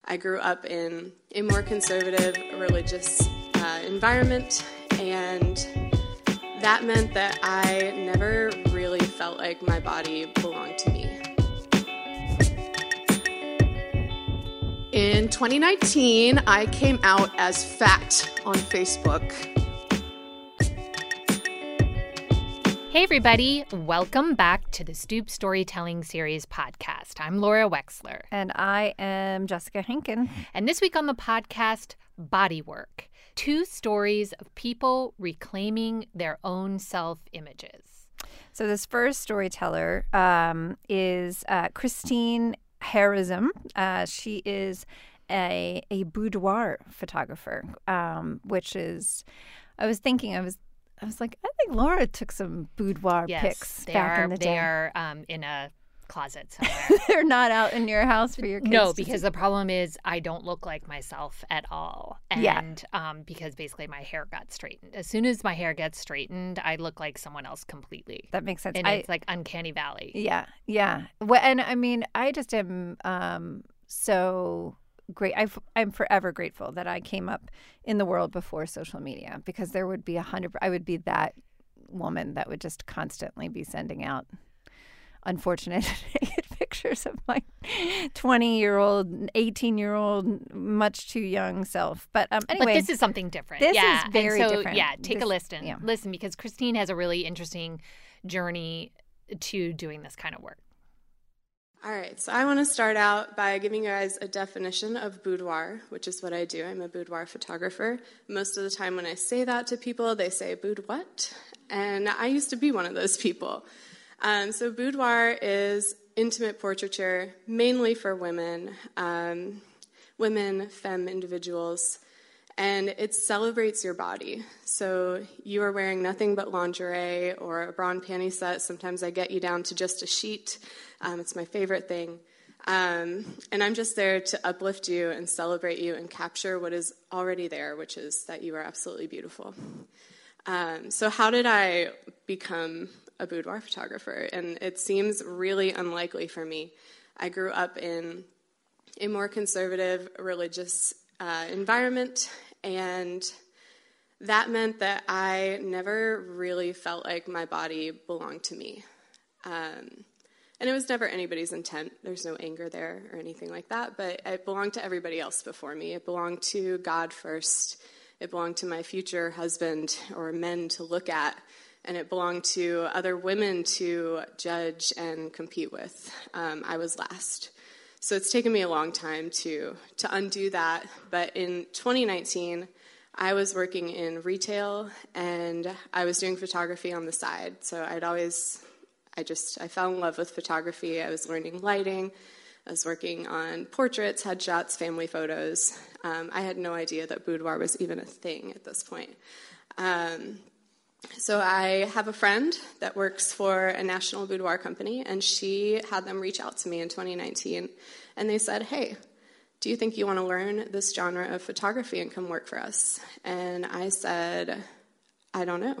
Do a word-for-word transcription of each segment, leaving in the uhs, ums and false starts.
I grew up in a more conservative religious uh, environment, and that meant that I never really felt like my body belonged to me. In twenty nineteen, I came out as fat on Facebook. Hey everybody, welcome back to the Stoop Storytelling Series podcast. I'm Laura Wexler. And I am Jessica Henkin. And this week on the podcast, Bodywork. Two stories of people reclaiming their own self-images. So this first storyteller um, is uh, Christine Harism. Uh, she is a, a boudoir photographer, um, which is, I was thinking, I was I was like, I think Laura took some boudoir yes, pics they back are, in the day. They are um, in a closet somewhere. They're not out in your house for your kids. No, because the problem is I don't look like myself at all. And yeah. um, because basically my hair got straightened. As soon as my hair gets straightened, I look like someone else completely. That makes sense. And I, it's like uncanny valley. Yeah, yeah. Well, and I mean, I just am um, so great. I've, I'm forever grateful that I came up in the world before social media, because there would be a hundred. I would be that woman that would just constantly be sending out unfortunate pictures of my twenty-year-old, eighteen-year-old, much too young self. But um, anyway, but this is something different. This yeah. is very and so, different. Yeah, take this, a listen. Yeah. Listen, because Christine has a really interesting journey to doing this kind of work. All right, so I want to start out by giving you guys a definition of boudoir, which is what I do. I'm a boudoir photographer. Most of the time when I say that to people, they say, "Boud what?" And I used to be one of those people. Um, so boudoir is intimate portraiture, mainly for women, um, women, femme individuals, and it celebrates your body. So you are wearing nothing but lingerie or a bra and panty set. Sometimes I get you down to just a sheet. Um, it's my favorite thing. Um, and I'm just there to uplift you and celebrate you and capture what is already there, which is that you are absolutely beautiful. Um, so how did I become a boudoir photographer? And it seems really unlikely for me. I grew up in a more conservative religious uh, environment, and that meant that I never really felt like my body belonged to me. Um, and it was never anybody's intent. There's no anger there or anything like that, but it belonged to everybody else before me. It belonged to God first. It belonged to my future husband or men to look at, and it belonged to other women to judge and compete with. Um, I was last. So it's taken me a long time to to undo that. But in twenty nineteen, I was working in retail, and I was doing photography on the side. So I'd always, I just, I fell in love with photography. I was learning lighting. I was working on portraits, headshots, family photos. Um, I had no idea that boudoir was even a thing at this point. Um, so I have a friend that works for a national boudoir company, and she had them reach out to me in twenty nineteen, and they said, "Hey, do you think you want to learn this genre of photography and come work for us?" And I said, "I don't know."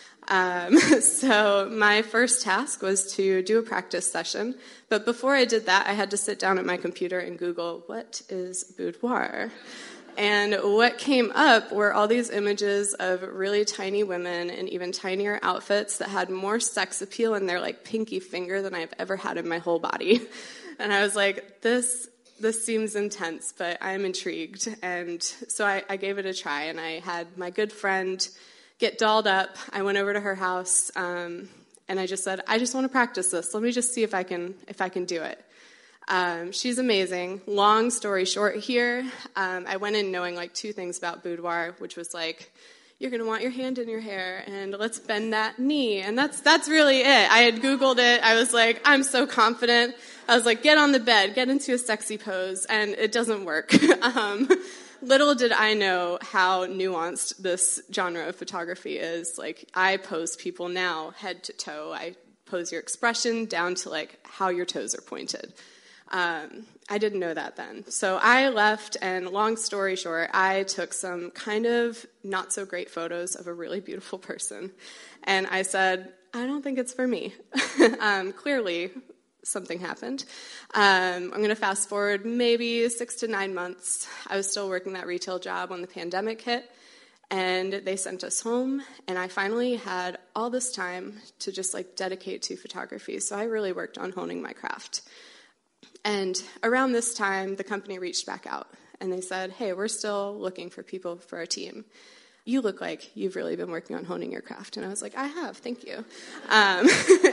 Um, so my first task was to do a practice session, but before I did that, I had to sit down at my computer and Google, what is boudoir? And what came up were all these images of really tiny women in even tinier outfits that had more sex appeal in their like pinky finger than I've ever had in my whole body. And I was like, this this seems intense, but I'm intrigued. And so I, I gave it a try, and I had my good friend get dolled up. I went over to her house, um, and I just said, I just want to practice this. Let me just see if I can if I can do it. Um, she's amazing. Long story short here, um, I went in knowing like two things about boudoir, which was like, you're going to want your hand in your hair, and let's bend that knee. And that's that's really it. I had Googled it. I was like, I'm so confident. I was like, get on the bed, get into a sexy pose, and it doesn't work. um, little did I know how nuanced this genre of photography is. Like, I pose people now head to toe. I pose your expression down to like how your toes are pointed. Um, I didn't know that then. So I left, and long story short, I took some kind of not so great photos of a really beautiful person. And I said, I don't think it's for me. um, clearly, something happened. Um, I'm going to fast forward maybe six to nine months. I was still working that retail job when the pandemic hit, and they sent us home, and I finally had all this time to just like dedicate to photography. So I really worked on honing my craft. And around this time, the company reached back out, and they said, hey, we're still looking for people for our team. You look like you've really been working on honing your craft. And I was like, I have, thank you. Um,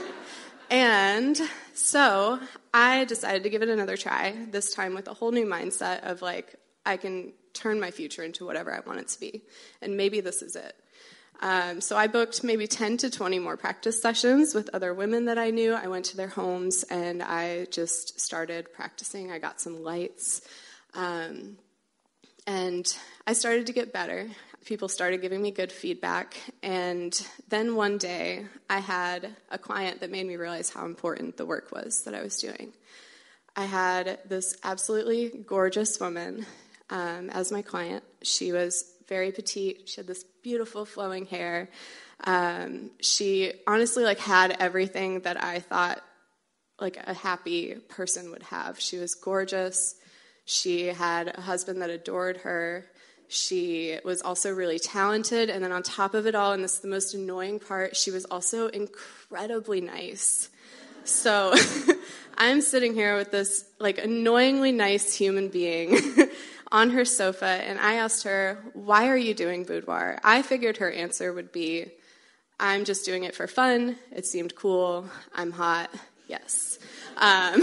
and so I decided to give it another try, this time with a whole new mindset of like, I can turn my future into whatever I want it to be. And maybe this is it. Um, so I booked maybe ten to twenty more practice sessions with other women that I knew. I went to their homes, and I just started practicing. I got some lights. Um, and I started to get better. People started giving me good feedback. And then one day, I had a client that made me realize how important the work was that I was doing. I had this absolutely gorgeous woman um, as my client. She was very petite. She had this beautiful flowing hair. Um, she honestly like had everything that I thought like a happy person would have. She was gorgeous. She had a husband that adored her. She was also really talented. And then on top of it all, and this is the most annoying part, she was also incredibly nice. So I'm sitting here with this like annoyingly nice human being on her sofa, and I asked her, why are you doing boudoir? I figured her answer would be, I'm just doing it for fun. It seemed cool. I'm hot. Yes. Um,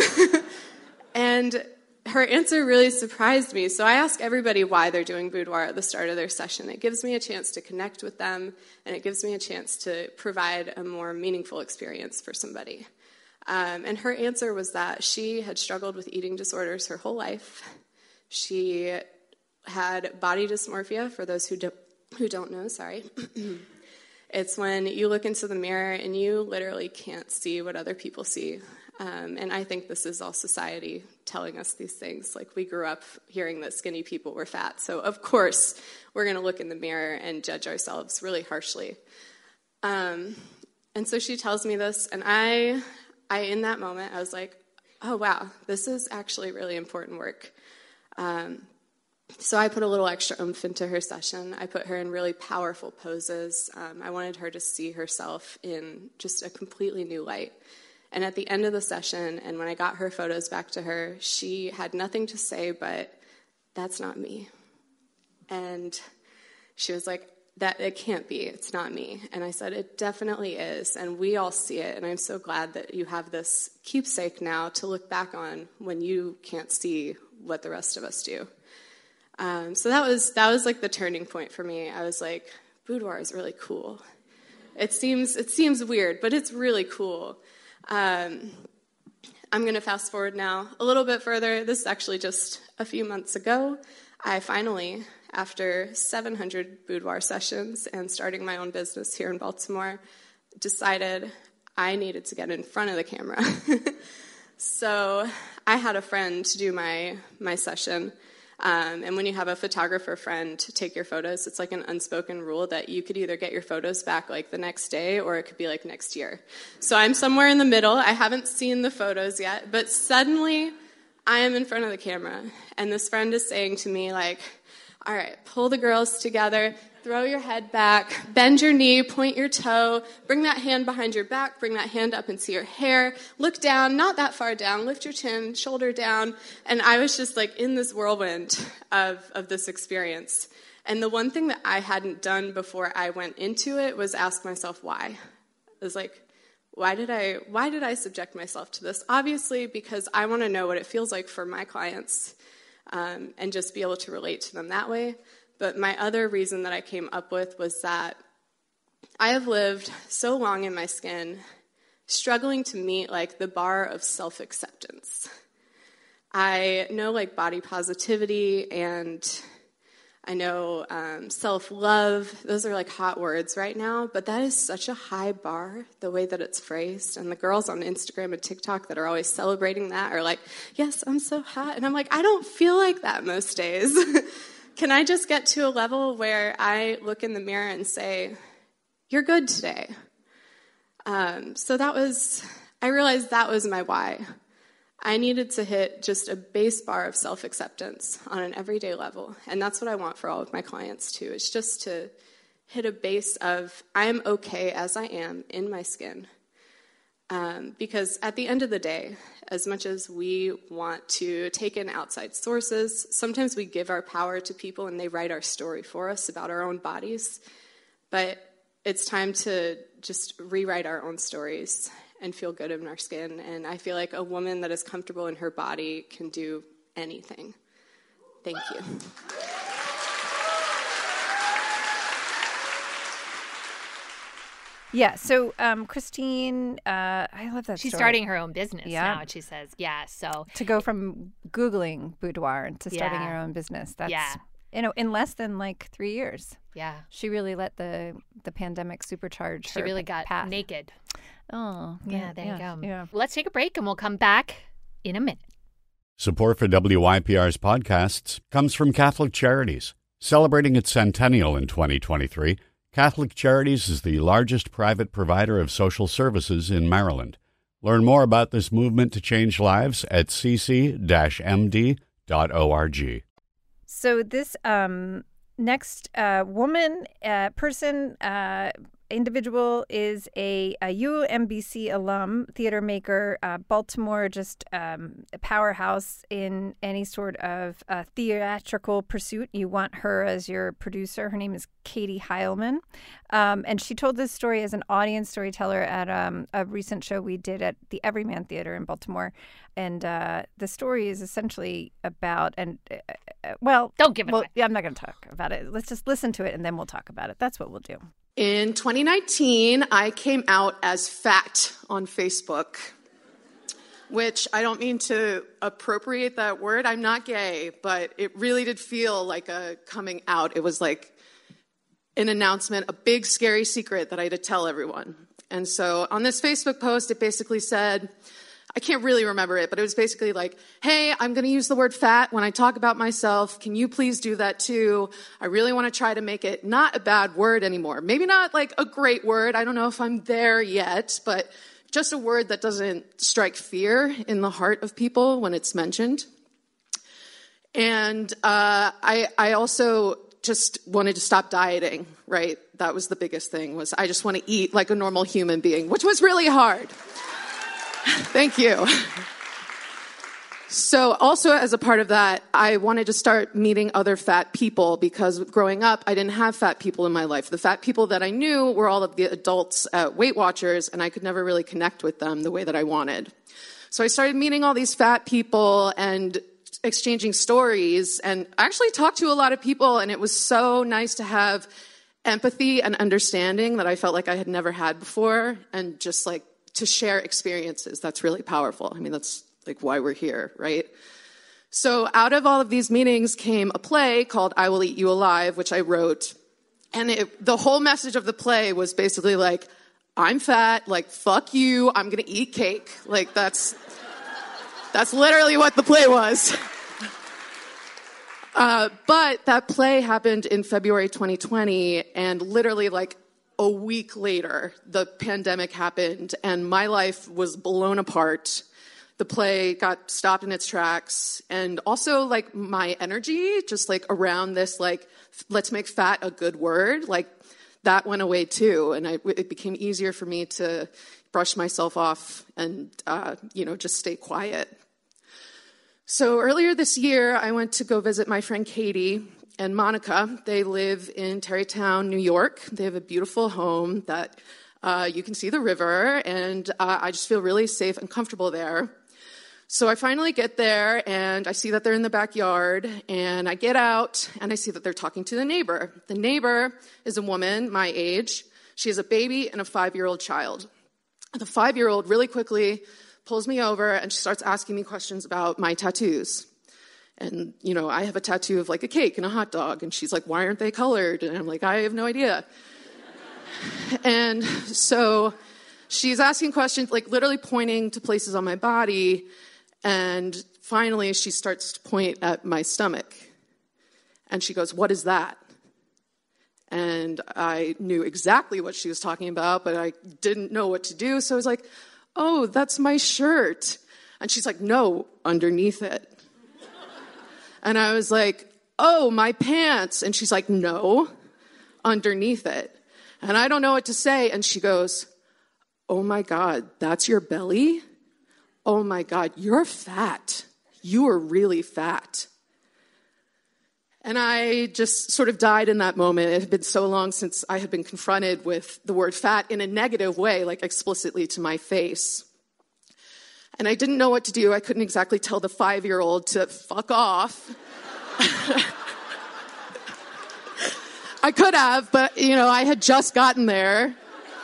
and her answer really surprised me. So I ask everybody why they're doing boudoir at the start of their session. It gives me a chance to connect with them, and it gives me a chance to provide a more meaningful experience for somebody. Um, and her answer was that she had struggled with eating disorders her whole life. She had body dysmorphia, for those who don't, who don't know, sorry. It's when you look into the mirror and you literally can't see what other people see. Um, and I think this is all society telling us these things. Like, we grew up hearing that skinny people were fat. So, of course, we're going to look in the mirror and judge ourselves really harshly. Um, and so she tells me this, and I, I, in that moment, I was like, oh, wow, this is actually really important work. Um, so I put a little extra oomph into her session. I put her in really powerful poses. Um, I wanted her to see herself in just a completely new light. And at the end of the session, and when I got her photos back to her, she had nothing to say but, that's not me. And she was like, that it can't be, it's not me. And I said, it definitely is, and we all see it, and I'm so glad that you have this keepsake now to look back on when you can't see what the rest of us do. Um, so that was that was like the turning point for me. I was like, boudoir is really cool. It seems it seems weird, but it's really cool. Um, I'm going to fast forward now a little bit further. This is actually just a few months ago. I finally, after seven hundred boudoir sessions and starting my own business here in Baltimore, decided I needed to get in front of the camera. So I had a friend to do my, my session. Um, and when you have a photographer friend to take your photos, it's like an unspoken rule that you could either get your photos back like the next day or it could be like next year. So I'm somewhere in the middle. I haven't seen the photos yet, but suddenly I am in front of the camera, and this friend is saying to me, like, all right, pull the girls together, throw your head back, bend your knee, point your toe, bring that hand behind your back, bring that hand up and see your hair, look down, not that far down, lift your chin, shoulder down. And I was just like in this whirlwind of, of this experience. And the one thing that I hadn't done before I went into it was ask myself why. I was like, why did I, why did I subject myself to this? Obviously, because I want to know what it feels like for my clients um, and just be able to relate to them that way. But my other reason that I came up with was that I have lived so long in my skin, struggling to meet like the bar of self-acceptance. I know like body positivity and I know um, self-love. Those are like hot words right now, but that is such a high bar, the way that it's phrased. And the girls on Instagram and TikTok that are always celebrating that are like, yes, I'm so hot. And I'm like, I don't feel like that most days. Can I just get to a level where I look in the mirror and say, you're good today? Um, so that was, I realized that was my why. I needed to hit just a base bar of self-acceptance on an everyday level. And that's what I want for all of my clients, too. It's just to hit a base of, I am okay as I am in my skin. Um, because at the end of the day, as much as we want to take in outside sources, sometimes we give our power to people and they write our story for us about our own bodies. But it's time to just rewrite our own stories and feel good in our skin. And I feel like a woman that is comfortable in her body can do anything. Thank you. Yeah, so um, Christine, uh, I love that She's story. starting her own business Yeah. now, and she says, yeah, so. To go from Googling boudoir to starting Yeah. your own business. That's, Yeah. you know, in less than like three years. Yeah. She really let the, the pandemic supercharge She her really got path. naked. Oh, Yeah, there yeah, you go. Yeah. Let's take a break and we'll come back in a minute. Support for W Y P R's podcasts comes from Catholic Charities. Celebrating its centennial in twenty twenty-three, Catholic Charities is the largest private provider of social services in Maryland. Learn more about this movement to change lives at c c dash m d dot org. So this um, next uh, woman, uh, person, uh, individual is a, a U M B C alum, theater maker, uh, Baltimore, just um, a powerhouse in any sort of uh, theatrical pursuit. You want her as your producer. Her name is Katie Heilman. Um, and she told this story as an audience storyteller at um, a recent show we did at the Everyman Theater in Baltimore. And uh, the story is essentially about, and uh, uh, well, Don't give it well, away. yeah, I'm not going to talk about it. Let's just listen to it and then we'll talk about it. That's what we'll do. In twenty nineteen, I came out as fat on Facebook, which I don't mean to appropriate that word. I'm not gay, but it really did feel like a coming out. It was like an announcement, a big, scary secret that I had to tell everyone. And so on this Facebook post, it basically said, I can't really remember it, but it was basically like, hey, I'm going to use the word fat when I talk about myself. Can you please do that too? I really want to try to make it not a bad word anymore. Maybe not like a great word. I don't know if I'm there yet, but just a word that doesn't strike fear in the heart of people when it's mentioned. And uh, I, I also just wanted to stop dieting, right? That was the biggest thing, was I just want to eat like a normal human being, which was really hard. Thank you. So also as a part of that, I wanted to start meeting other fat people because growing up, I didn't have fat people in my life. The fat people that I knew were all of the adults at Weight Watchers, and I could never really connect with them the way that I wanted. So I started meeting all these fat people and exchanging stories, and I actually talked to a lot of people, and it was so nice to have empathy and understanding that I felt like I had never had before, and just like to share experiences. That's really powerful. I mean, that's like why we're here, right? So out of all of these meetings came a play called I Will Eat You Alive, which I wrote. And it, the whole message of the play was basically like, I'm fat, like, fuck you, I'm going to eat cake. Like, that's, that's literally what the play was. Uh, but that play happened in February twenty twenty, and literally like a week later, the pandemic happened, and my life was blown apart. The play got stopped in its tracks, and also, like, my energy, just, like, around this, like, let's make fat a good word, like, that went away, too, and I, it became easier for me to brush myself off and, uh, you know, just stay quiet. So earlier this year, I went to go visit my friend Katie and Monica. They live in Tarrytown, New York. They have a beautiful home that uh, you can see the river, and uh, I just feel really safe and comfortable there. So I finally get there, and I see that they're in the backyard, and I get out, and I see that they're talking to the neighbor. The neighbor is a woman my age. She has a baby and a five-year-old child. The five-year-old really quickly pulls me over, and she starts asking me questions about my tattoos. And, you know, I have a tattoo of, like, a cake and a hot dog. And she's like, why aren't they colored? And I'm like, I have no idea. And so she's asking questions, like, literally pointing to places on my body. And finally, she starts to point at my stomach. And she goes, what is that? And I knew exactly what she was talking about, but I didn't know what to do. So I was like, oh, that's my shirt. And she's like, no, underneath it. And I was like, oh, my pants. And she's like, no, underneath it. And I don't know what to say. And she goes, oh my God, that's your belly? Oh my God, you're fat. You are really fat. And I just sort of died in that moment. It had been so long since I had been confronted with the word fat in a negative way, like explicitly to my face. And I didn't know what to do. I couldn't exactly tell the five-year-old to fuck off. I could have, but, you know, I had just gotten there.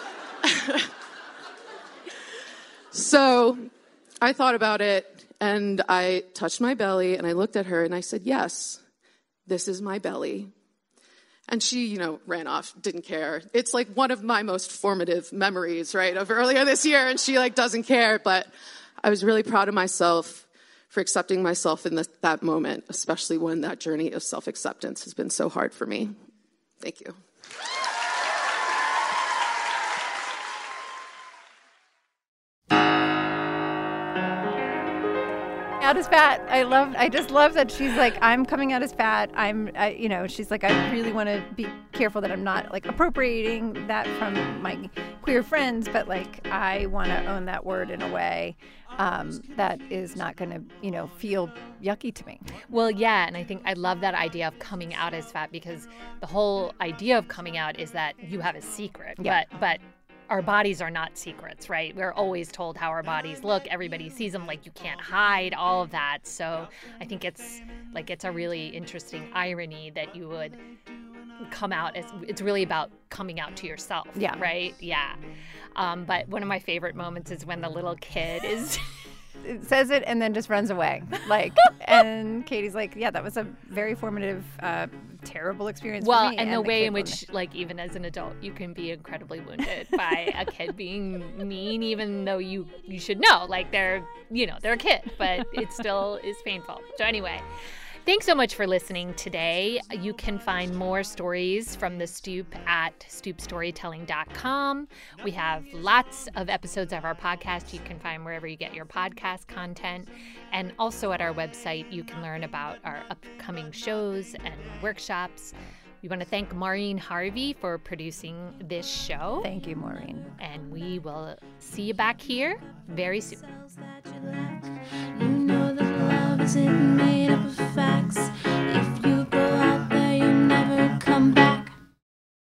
So I thought about it, and I touched my belly, and I looked at her, and I said, yes, this is my belly. And she, you know, ran off, didn't care. It's like one of my most formative memories, right, of earlier this year, and she, like, doesn't care. But I was really proud of myself for accepting myself in the, that moment, especially when that journey of self-acceptance has been so hard for me. Thank you. Out as fat. I love. I just love that she's like, I'm coming out as fat. I'm, I, you know, she's like, I really want to be careful that I'm not like appropriating that from my queer friends, but like I want to own that word in a way um, that is not going to, you know, feel yucky to me. Well, yeah, and I think I love that idea of coming out as fat, because the whole idea of coming out is that you have a secret, yeah. but but. Our bodies are not secrets, right? We're always told how our bodies look. Everybody sees them, like you can't hide all of that. So I think it's like it's a really interesting irony that you would come out as, it's really about coming out to yourself, yeah. right? Yeah. Um, but one of my favorite moments is when the little kid is... It says it and then just runs away. Like, and Katie's like, yeah, that was a very formative, uh, terrible experience well, for me. and, and the, the way in which, me. like, even as an adult, you can be incredibly wounded by a kid being mean, even though you, you should know, like, they're, you know, they're a kid, but it still is painful. So anyway, thanks so much for listening today. You can find more stories from The Stoop at stoop storytelling dot com. We have lots of episodes of our podcast you can find wherever you get your podcast content. And also at our website, you can learn about our upcoming shows and workshops. We want to thank Maureen Harvey for producing this show. Thank you, Maureen. And we will see you back here very soon. You know that love is in me.